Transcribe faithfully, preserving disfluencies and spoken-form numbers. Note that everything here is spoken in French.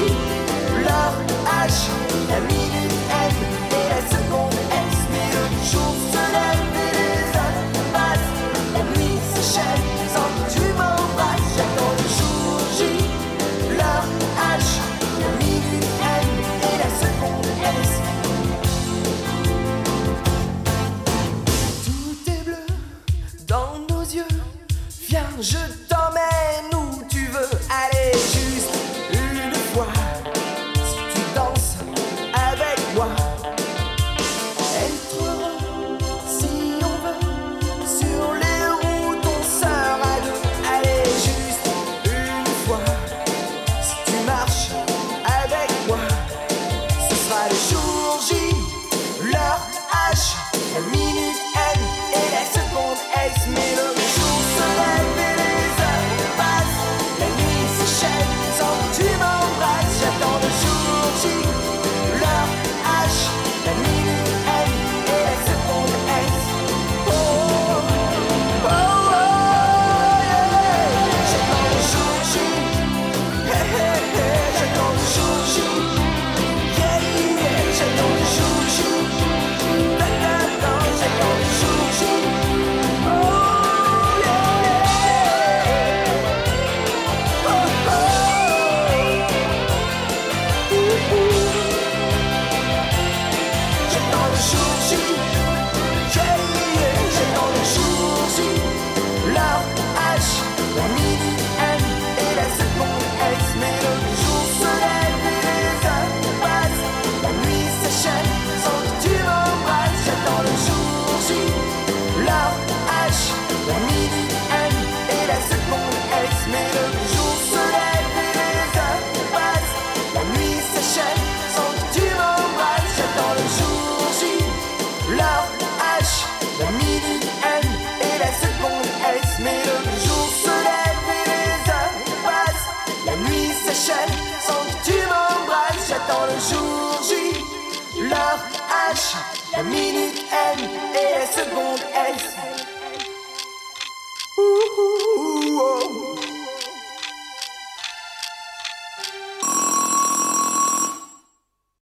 l'heure H, la minute M et la seconde S. Mais le jour se lève et les heures passent, la nuit s'achève sans que tu m'embrasses. J'attends le jour J, l'heure H, la minute M et la seconde S. Tout est bleu dans nos yeux, viens je t'emmène où tu veux aller. Juste une fois, si tu danses avec moi, être heureux si on veut, sur les routes on sera deux. Allez, juste une fois, si tu marches avec moi, ce sera le jour J, l'heure H, la minute M et la seconde S. Mais le jour se lève et les heures passent, la nuit s'achève sans que tu m'embrasses. J'attends le jour J, l'heure H, la minute M et la seconde S. Oh, oh, oh, yeah. J'attends le jour J, hey, hey, hey. J'attends le jour J, yeah, yeah. J'attends le jour J, da, da, da. J'attends le jour J, oh, yeah, yeah. Oh, oh. Ouh, ouh. J'attends le jour J, yeah, yeah. J'attends le jour J, l'heure H, la minute M et la seconde S. Mais le jour se lève et les heures passent, la nuit s'achève sans que tu m'embrasses. J'attends le jour J, l'heure H, la minute M et la seconde S. Mais le jour se lève et les heures passent, la nuit s'achève sans que tu m'embrasses. J'attends le jour J, l'heure H, la minute M et la seconde S. Mais le jour se lève et les heures passent, la nuit s'achève sans que tu m'embrasses. J'attends le jour J, l'heure H, la minute M et la seconde S.